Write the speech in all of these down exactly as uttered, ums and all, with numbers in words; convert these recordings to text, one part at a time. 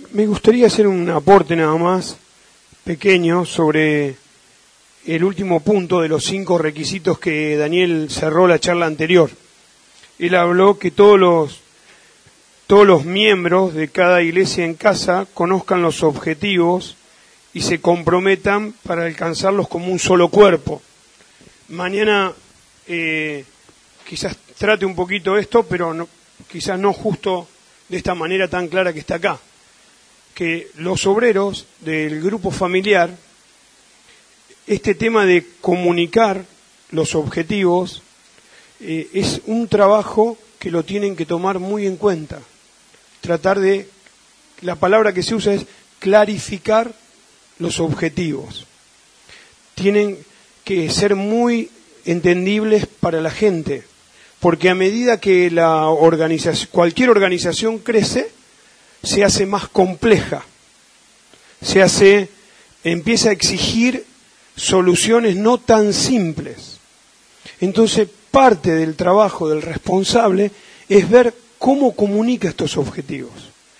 me gustaría hacer un aporte nada más, pequeño, sobre el último punto de los cinco requisitos que Daniel cerró la charla anterior. Él habló que todos los, todos los miembros de cada iglesia en casa conozcan los objetivos y se comprometan para alcanzarlos como un solo cuerpo. Mañana eh, quizás trate un poquito esto, pero no, quizás no justo de esta manera tan clara que está acá. Que los obreros del grupo familiar, este tema de comunicar los objetivos, eh, es un trabajo que lo tienen que tomar muy en cuenta. Tratar de, la palabra que se usa es clarificar los objetivos. Tienen que ser muy entendibles para la gente, porque a medida que la organización, cualquier organización crece, se hace más compleja, se hace, empieza a exigir soluciones no tan simples. Entonces, parte del trabajo del responsable es ver cómo comunica estos objetivos,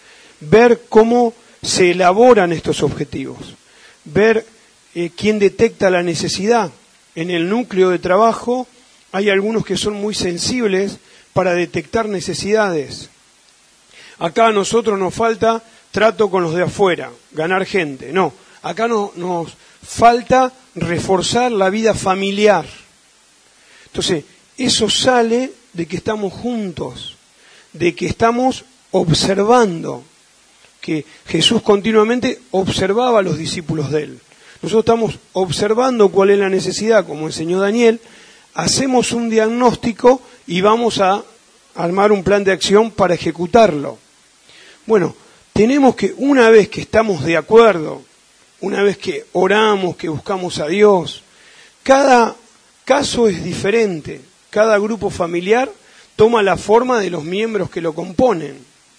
ver cómo se elaboran estos objetivos, ver eh, quién detecta la necesidad. En el núcleo de trabajo hay algunos que son muy sensibles para detectar necesidades. Acá a nosotros nos falta trato con los de afuera, ganar gente. No, acá no, nos falta reforzar la vida familiar. Entonces, eso sale de que estamos juntos, de que estamos observando, que Jesús continuamente observaba a los discípulos de él. Nosotros estamos observando cuál es la necesidad, como enseñó Daniel, hacemos un diagnóstico y vamos a armar un plan de acción para ejecutarlo. Bueno, tenemos que, una vez que estamos de acuerdo, una vez que oramos, que buscamos a Dios, cada caso es diferente, cada grupo familiar toma la forma de los miembros que lo componen.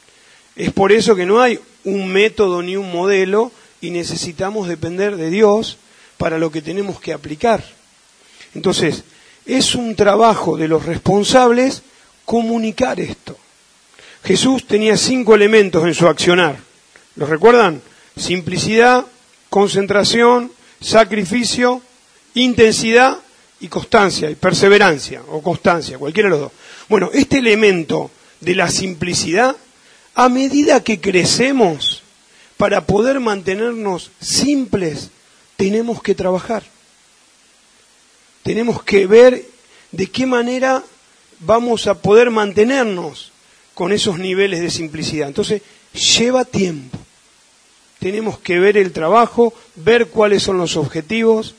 Es por eso que no hay un método ni un modelo y necesitamos depender de Dios para lo que tenemos que aplicar. Entonces, es un trabajo de los responsables comunicar esto. Jesús tenía cinco elementos en su accionar. ¿Los recuerdan? Simplicidad, concentración, sacrificio, intensidad y constancia, y perseverancia, o constancia, cualquiera de los dos. Bueno, este elemento de la simplicidad, a medida que crecemos, para poder mantenernos simples, tenemos que trabajar. Tenemos que ver de qué manera vamos a poder mantenernos con esos niveles de simplicidad. Entonces, lleva tiempo. Tenemos que ver el trabajo, ver cuáles son los objetivos,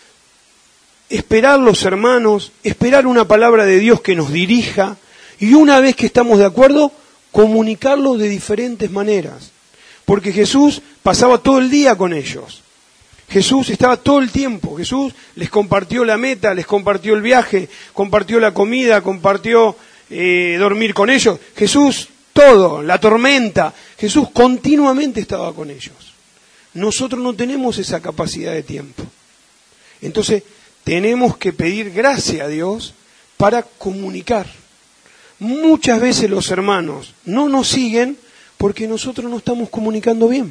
esperar los hermanos, esperar una palabra de Dios que nos dirija, y una vez que estamos de acuerdo, comunicarlo de diferentes maneras. Porque Jesús pasaba todo el día con ellos. Jesús estaba todo el tiempo. Jesús les compartió la meta, les compartió el viaje, compartió la comida, compartió eh, dormir con ellos. Jesús, todo, la tormenta. Jesús continuamente estaba con ellos. Nosotros no tenemos esa capacidad de tiempo. Entonces, tenemos que pedir gracia a Dios para comunicar. Muchas veces los hermanos no nos siguen porque nosotros no estamos comunicando bien.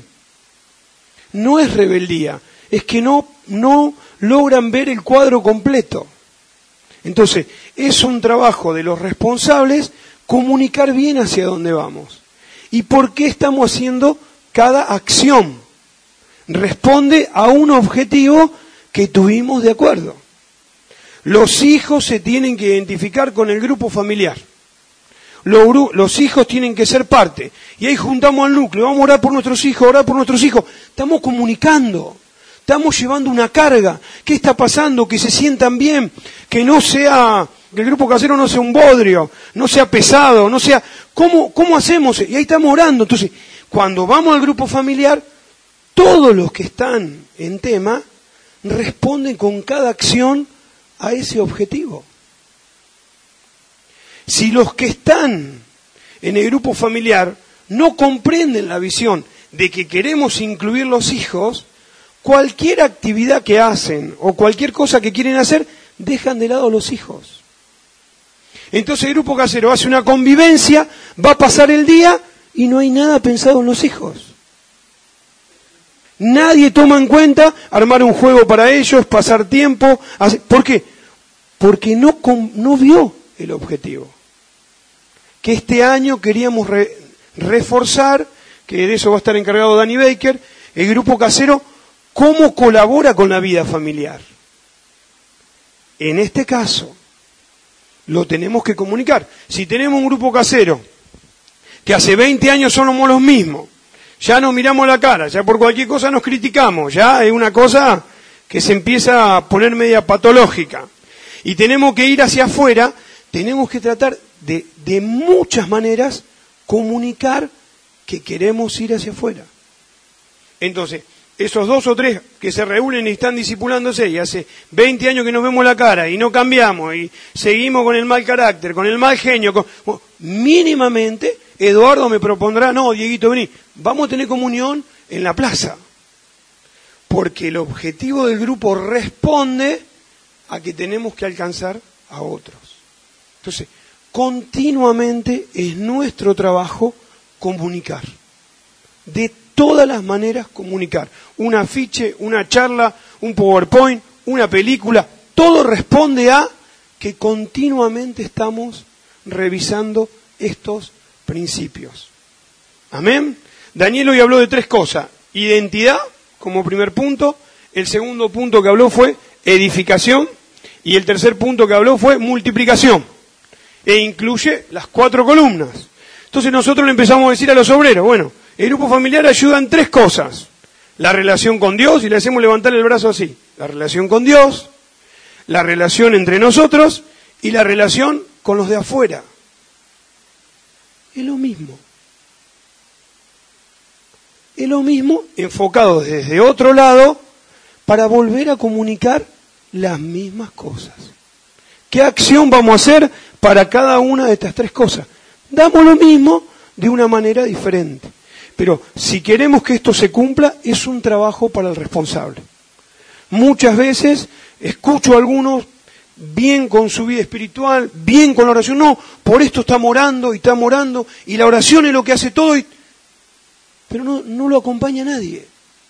No es rebeldía, es que no, no logran ver el cuadro completo. Entonces, es un trabajo de los responsables comunicar bien hacia dónde vamos. ¿Y por qué estamos haciendo cada acción? Responde a un objetivo que tuvimos de acuerdo. Los hijos se tienen que identificar con el grupo familiar. Los, los hijos tienen que ser parte. Y ahí juntamos al núcleo, vamos a orar por nuestros hijos, orar por nuestros hijos. Estamos comunicando, estamos llevando una carga. ¿Qué está pasando? Que se sientan bien, que no sea, que el grupo casero no sea un bodrio, no sea pesado, no sea... ¿Cómo, cómo hacemos? Y ahí estamos orando. Entonces, cuando vamos al grupo familiar, todos los que están en tema responden con cada acción a ese objetivo. Si los que están en el grupo familiar no comprenden la visión de que queremos incluir los hijos, cualquier actividad que hacen o cualquier cosa que quieren hacer, dejan de lado a los hijos. Entonces el grupo casero hace una convivencia, va a pasar el día y no hay nada pensado en los hijos. Nadie toma en cuenta armar un juego para ellos, pasar tiempo. Hacer... ¿Por qué? Porque no, no vio el objetivo. Que este año queríamos re, reforzar, que de eso va a estar encargado Danny Baker, el grupo casero, cómo colabora con la vida familiar. En este caso, lo tenemos que comunicar. Si tenemos un grupo casero que hace veinte años somos los mismos, ya nos miramos la cara, ya por cualquier cosa nos criticamos, ya es una cosa que se empieza a poner media patológica. Y tenemos que ir hacia afuera, tenemos que tratar de, de muchas maneras comunicar que queremos ir hacia afuera. Entonces, esos dos o tres que se reúnen y están discipulándose y hace veinte años que nos vemos la cara y no cambiamos y seguimos con el mal carácter, con el mal genio, con, bueno, mínimamente Eduardo me propondrá, no, Dieguito, vení, vamos a tener comunión en la plaza. Porque el objetivo del grupo responde a que tenemos que alcanzar a otros. Entonces, continuamente es nuestro trabajo comunicar. De todas las maneras comunicar. Un afiche, una charla, un PowerPoint, una película, todo responde a que continuamente estamos revisando estos principios. Amén. Daniel hoy habló de tres cosas. Identidad, como primer punto. El segundo punto que habló fue edificación. Y el tercer punto que habló fue multiplicación. E incluye las cuatro columnas. Entonces nosotros le empezamos a decir a los obreros, bueno, el grupo familiar ayuda en tres cosas. La relación con Dios, y le hacemos levantar el brazo así. La relación con Dios, la relación entre nosotros y la relación con los de afuera. Es lo mismo. Es lo mismo enfocado desde otro lado para volver a comunicar las mismas cosas. ¿Qué acción vamos a hacer para cada una de estas tres cosas? Damos lo mismo de una manera diferente. Pero si queremos que esto se cumpla, es un trabajo para el responsable. Muchas veces escucho a algunos bien con su vida espiritual, bien con la oración. No, por esto estamos orando y estamos orando y la oración es lo que hace todo. Y... Pero no, no lo acompaña nadie.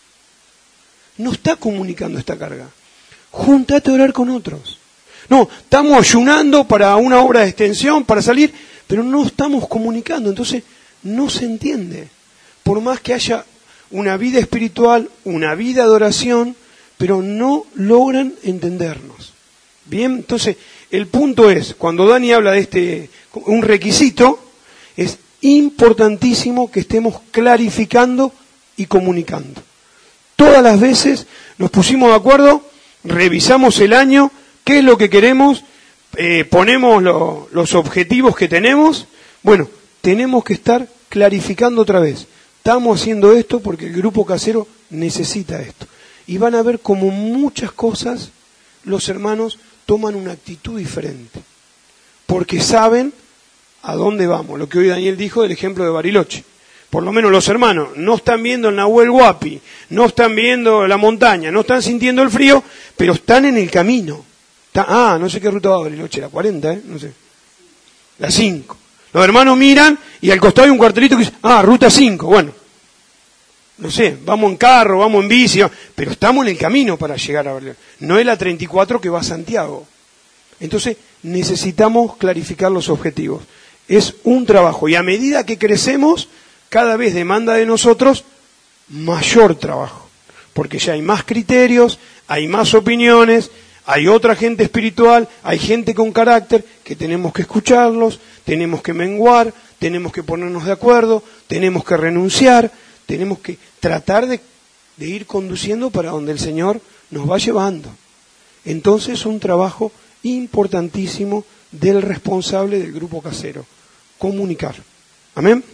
No está comunicando esta carga. Júntate a orar con otros. No, estamos ayunando para una obra de extensión, para salir, pero no estamos comunicando. Entonces no se entiende. Por más que haya una vida espiritual, una vida de oración, pero no logran entendernos. Bien, entonces el punto es, cuando Dani habla de este, un requisito, es importantísimo que estemos clarificando y comunicando. Todas las veces nos pusimos de acuerdo, revisamos el año, qué es lo que queremos, eh, ponemos lo, los objetivos que tenemos. Bueno, tenemos que estar clarificando otra vez. Estamos haciendo esto porque el grupo casero necesita esto. Y van a ver como muchas cosas los hermanos toman una actitud diferente. Porque saben a dónde vamos. Lo que hoy Daniel dijo del ejemplo de Bariloche. Por lo menos los hermanos no están viendo el Nahuel Huapi, no están viendo la montaña, no están sintiendo el frío, pero están en el camino. Está, ah, no sé qué ruta va Bariloche, la cuarenta, ¿eh? No sé. La cinco. Los hermanos miran y al costado hay un cuartelito que dice, ah, ruta cinco, bueno. No sé, vamos en carro, vamos en bici, pero estamos en el camino para llegar a Bariloche. No es la treinta y cuatro que va a Santiago. Entonces necesitamos clarificar los objetivos. Es un trabajo y a medida que crecemos, cada vez demanda de nosotros mayor trabajo. Porque ya hay más criterios, hay más opiniones, hay otra gente espiritual, hay gente con carácter que tenemos que escucharlos, tenemos que menguar, tenemos que ponernos de acuerdo, tenemos que renunciar, tenemos que tratar de, de ir conduciendo para donde el Señor nos va llevando. Entonces es un trabajo importantísimo del responsable del grupo casero, comunicar. Amén.